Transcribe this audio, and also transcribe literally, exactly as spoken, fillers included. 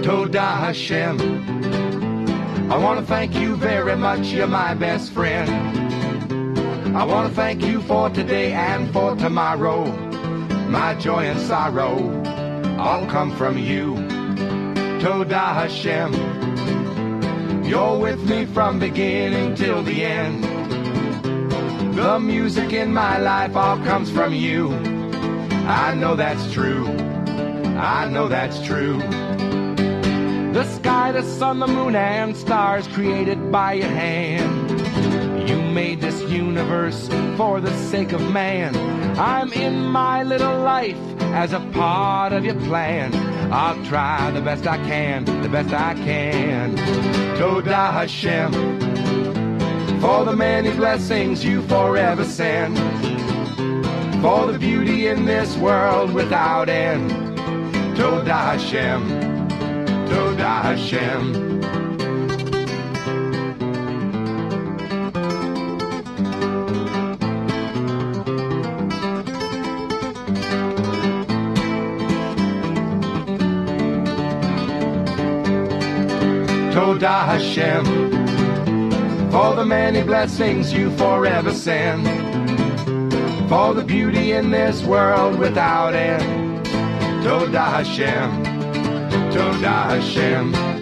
Toda Hashem. I want to thank you very much, you're my best friend. I want to thank you for today and for tomorrow. My joy and sorrow all come from you. Toda Hashem. You're with me from beginning till the end. The music in my life all comes from you. I know that's true. I know that's true. The sky, the sun, the moon, and stars created by your hand. You made this universe for the sake of man. I'm in my little life as a part of your plan. I'll try the best I can, the best I can. Toda Hashem, for the many blessings you forever send, for the beauty in this world without end. Toda Hashem, Toda Hashem. Toda Hashem, for the many blessings you forever send, for the beauty in this world without end. Toda Hashem, Toda Hashem.